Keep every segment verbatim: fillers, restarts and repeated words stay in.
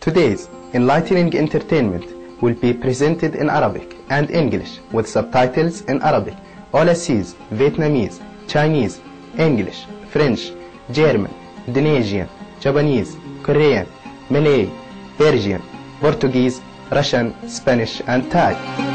Today's enlightening entertainment will be presented in Arabic and English with subtitles in Arabic, Aussies, Vietnamese, Chinese, English, French, German, Indonesian, Japanese, Korean, Malay, Persian, Portuguese, Russian, Spanish and Thai.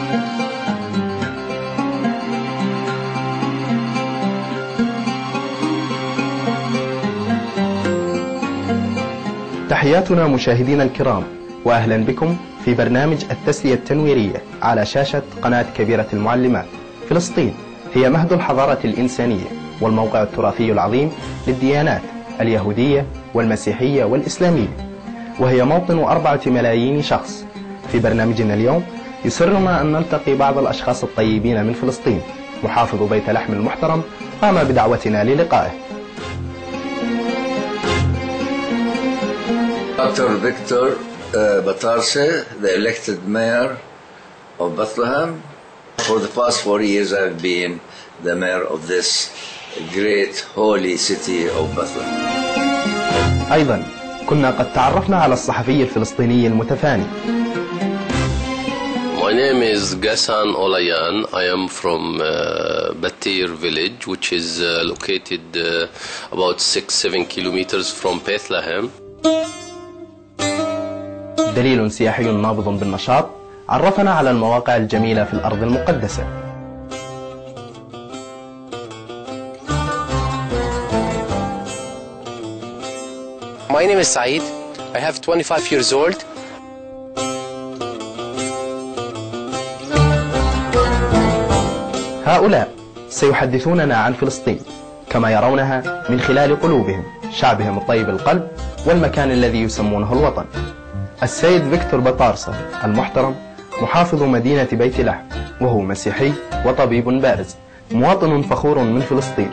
تحياتنا مشاهدينا الكرام، وأهلا بكم في برنامج التسلية التنويرية على شاشة قناة كبيرة المعلمات. فلسطين هي مهد الحضارة الإنسانية والموقع التراثي العظيم للديانات اليهودية والمسيحية والإسلامية، وهي موطن أربعة ملايين شخص. في برنامجنا اليوم يسرنا أن نلتقي بعض الأشخاص الطيبين من فلسطين. محافظ بيت لحم المحترم قام بدعوتنا للقائه. Doctor Victor uh, Batarse, the elected mayor of Bethlehem. For the past four years I've been the mayor of this great holy city of Bethlehem. أيضا كنا قد تعرفنا على الصحفي الفلسطيني المتفاني. My name is Ghassan Olayan. I am from uh, Batir village, which is uh, located uh, about six, seven kilometers from Bethlehem. دليل سياحي نابض بالنشاط عرفنا على المواقع الجميلة في الأرض المقدسة. My name is Saeed. I have twenty-five years old. هؤلاء سيحدثوننا عن فلسطين كما يرونها من خلال قلوبهم، شعبهم الطيب القلب والمكان الذي يسمونه الوطن. السيد فيكتور بطارسة المحترم محافظ مدينة بيت لحم، وهو مسيحي وطبيب بارز، مواطن فخور من فلسطين.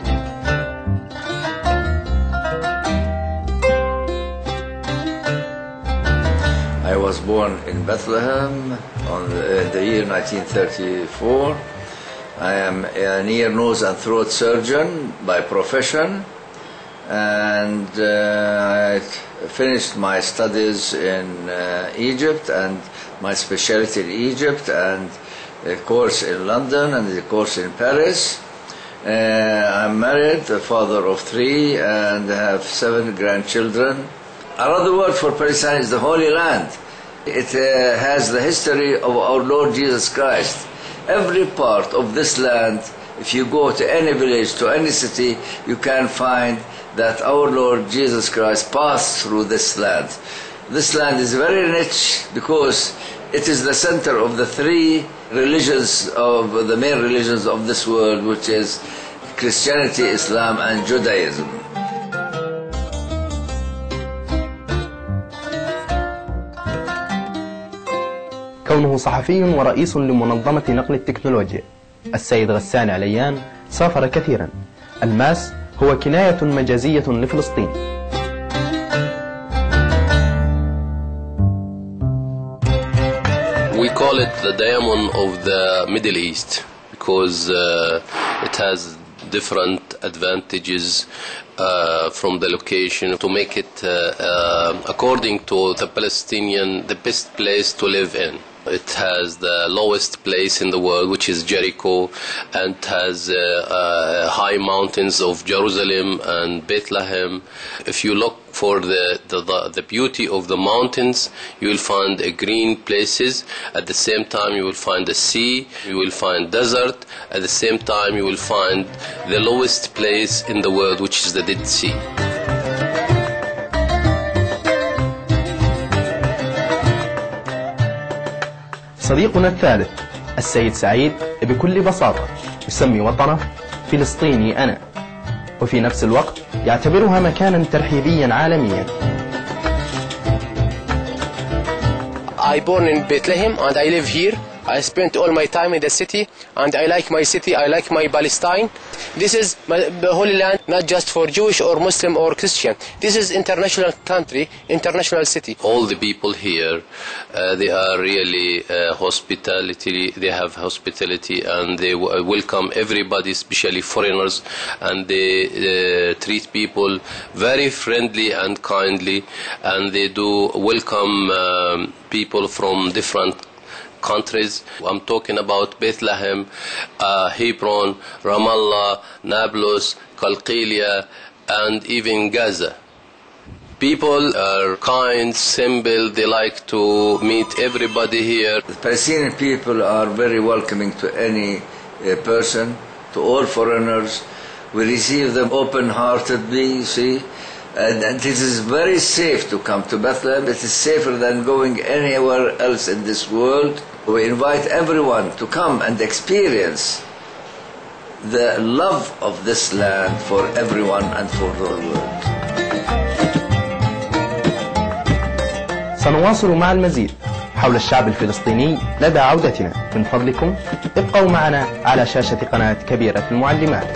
I was born in Bethlehem on the, the year nineteen thirty-four. I am an ear, nose and throat surgeon by profession, and uh, I finished my studies in uh, Egypt, and my specialty in Egypt, and a course in London and a course in Paris. Uh, I'm married, a father of three, and have seven grandchildren. Another word for Palestine is the Holy Land. It uh, has the history of our Lord Jesus Christ. Every part of this land, if you go to any village, to any city, you can find that our Lord Jesus Christ passed through this land. This land is very rich because it is the center of the three religions, of the main religions of this world, which is Christianity, Islam and Judaism. كونه صحفي ورئيس لمنظمة نقل التكنولوجيا، السيد غسان عليان سافر كثيرا. الماس هو كناية مجازية لفلسطين. We call it the diamond of the Middle East because uh, it has different advantages uh, from the location to make it uh, uh, according to the Palestinian the best place to live in. It has the lowest place in the world, which is Jericho, and has uh, uh, high mountains of Jerusalem and Bethlehem. If you look for the, the, the, the beauty of the mountains, you will find uh, green places. At the same time, you will find the sea, you will find desert. At the same time, you will find the lowest place in the world, which is the Dead Sea. صديقنا الثالث السيد سعيد بكل بساطة يسمي وطنه فلسطيني أنا، وفي نفس الوقت يعتبرها مكانا ترحيبيا عالميا. I born in Bethlehem and I live here I spent all my time in the city, and I like my city, I like my Palestine. This is my, the Holy Land, not just for Jewish or Muslim or Christian. This is international country, international city. All the people here, uh, they are really uh, hospitality. They have hospitality, and they w welcome everybody, especially foreigners, and they uh, treat people very friendly and kindly, and they do welcome um, people from different countries. I'm talking about Bethlehem, uh, Hebron, Ramallah, Nablus, Qalqilia, and even Gaza. People are kind, simple, they like to meet everybody here. The Palestinian people are very welcoming to any uh, person, to all foreigners. We receive them open-heartedly, you see. And, and it is very safe to come to Bethlehem. It is safer than going anywhere else in this world. We invite everyone to come and experience the love of this land for everyone and for the world. سنواصل مع المزيد حول الشعب الفلسطيني لدى عودتنا. من فضلكم ابقوا معنا على شاشة قناة كبيرة المعلمات.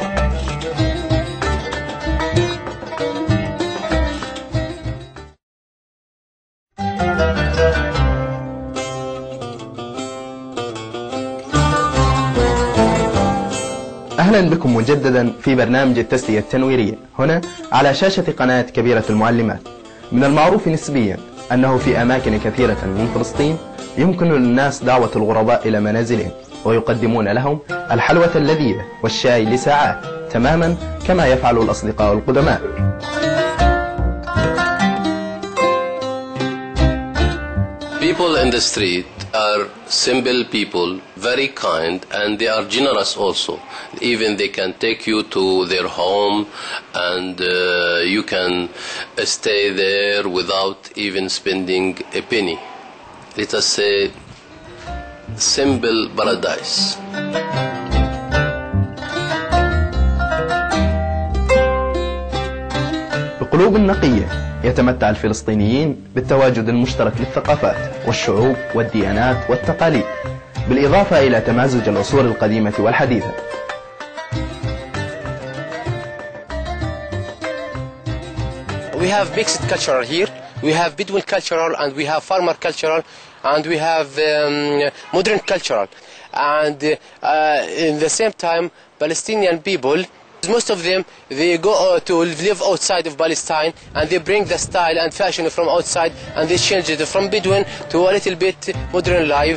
أهلا بكم مجددا في برنامج التسلية التنويرية هنا على شاشة قناة كبيرة المعلمات. من المعروف نسبيا أنه في أماكن كثيرة من فلسطين يمكن للناس دعوة الغرباء إلى منازلهم ويقدمون لهم الحلوى اللذيذة والشاي لساعات تماما كما يفعل الأصدقاء القدماء. People in the street are simple people, very kind, and they are generous also. Even they can take you to their home, and uh, you can stay there without even spending a penny. Let us say, simple paradise. بقلوب نقية يتمتع الفلسطينيين بالتواجد المشترك للثقافات والشعوب والديانات والتقاليد، بالإضافة إلى تمازج العصور القديمة والحديثة. We have mixed cultural here. We have Bedouin cultural, and we have farmer cultural, and we have um, modern cultural. And uh, in the same time, Palestinian people, most of them, they go uh, to live outside of Palestine, and they bring the style and fashion from outside, and they change it from Bedouin to a little bit modern life.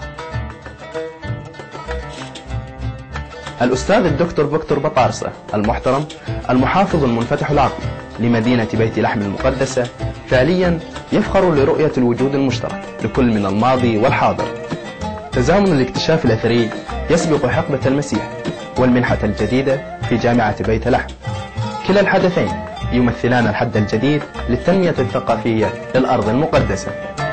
الأستاذ الدكتور فيكتور بطارسة المحترم المحافظ المنفتح العقل لمدينة بيت لحم المقدسة فعليا يفخر لرؤية الوجود المشترك لكل من الماضي والحاضر. تزامن الاكتشاف الأثري يسبق حقبة المسيح والمنحة الجديدة في جامعة بيت لحم. كلا الحدثين يمثلان الحد الجديد للتنمية الثقافية للأرض المقدسة.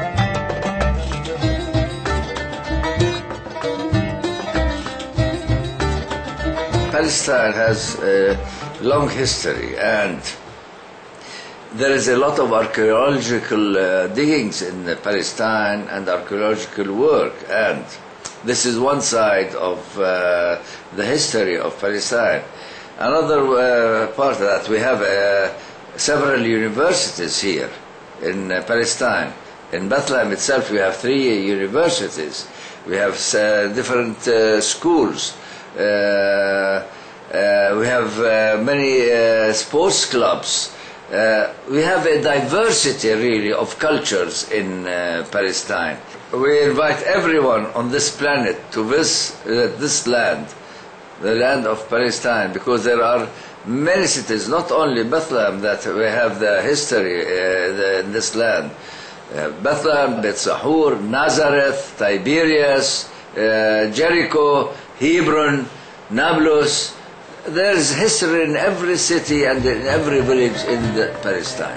Palestine has a long history, and there is a lot of archaeological uh, diggings in Palestine and archaeological work, and this is one side of uh, the history of Palestine. Another uh, part of that, we have uh, several universities here in uh, Palestine. In Bethlehem itself, we have three universities. We have uh, different uh, schools. Uh, uh, we have uh, many uh, sports clubs. Uh, we have a diversity, really, of cultures in uh, Palestine. We invite everyone on this planet to visit uh, this land, the land of Palestine, because there are many cities, not only Bethlehem, that we have the history uh, the, in this land. Uh, Bethlehem, Beit Sahur, Nazareth, Tiberias, uh, Jericho, Hebron, Nablus. There is history in every city and in every village in the Palestine.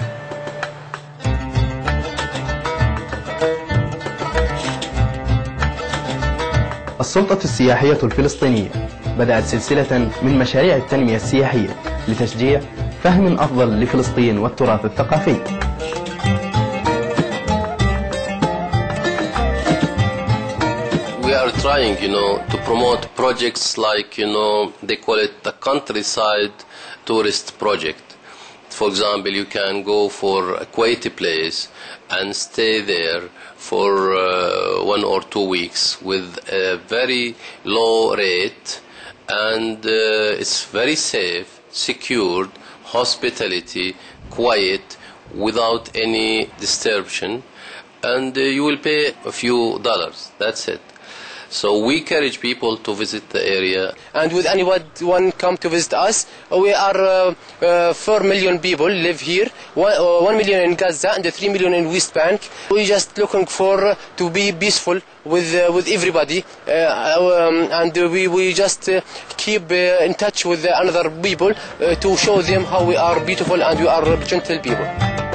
السلطة السياحية الفلسطينية بدأت سلسلة من مشاريع التنمية السياحية لتشجيع فهم أفضل لفلسطين والتراث الثقافي. We are trying, you know, to promote projects like, you know, they call it the countryside tourist project. For example, you can go for a Kuwaiti place and stay there for uh, one or two weeks with a very low rate, and uh, it's very safe, secured, hospitality, quiet, without any disturbance, and uh, you will pay a few dollars. That's it. So we encourage people to visit the area. And with anyone come to visit us, we are uh, uh, four million people live here, one, uh, one million in Gaza and three million in West Bank. We just looking for uh, to be peaceful with uh, with everybody, uh, um, and we we just uh, keep uh, in touch with uh, another people uh, to show them how we are beautiful and we are gentle people.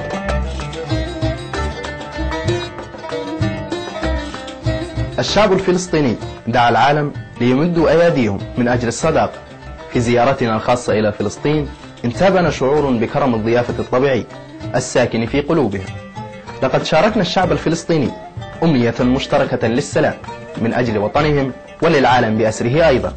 الشعب الفلسطيني دعا العالم ليمدوا أيديهم من أجل الصداقة. في زيارتنا الخاصة إلى فلسطين انتابنا شعور بكرم الضيافة الطبيعي الساكن في قلوبهم. لقد شاركنا الشعب الفلسطيني أمنية مشتركة للسلام من أجل وطنهم وللعالم بأسره أيضا.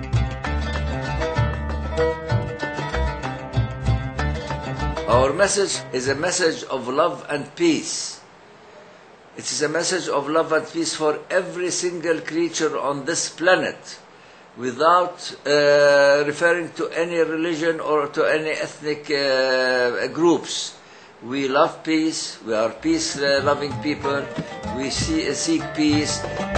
Our message is a message of love and peace. It is a message of love and peace for every single creature on this planet, without uh, referring to any religion or to any ethnic uh, groups. We love peace, we are peace-loving people, we see, seek peace.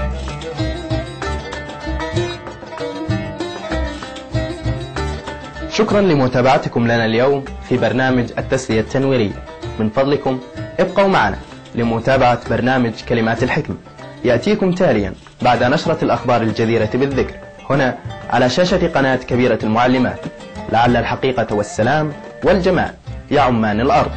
شكرا لمتابعتكم لنا اليوم في برنامج التسلية التنويرية. من فضلكم ابقوا معنا لمتابعة برنامج كلمات الحكمة، يأتيكم تاليا بعد نشرة الأخبار الجديرة بالذكر هنا على شاشة قناة كبيرة المعلمات، لعل الحقيقة والسلام والجمال يعمان الأرض.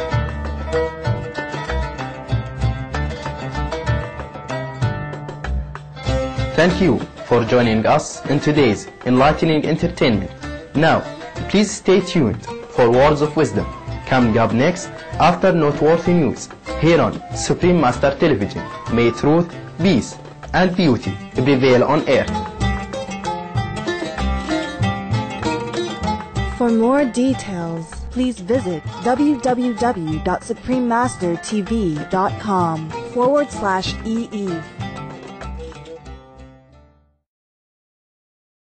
Thank you for joining us in today's enlightening entertainment. Now, please stay tuned for words of wisdom coming up next after noteworthy news here on Supreme Master Television. May truth, peace, and beauty prevail on earth. For more details, please visit www.suprememastertv.com forward slash EE.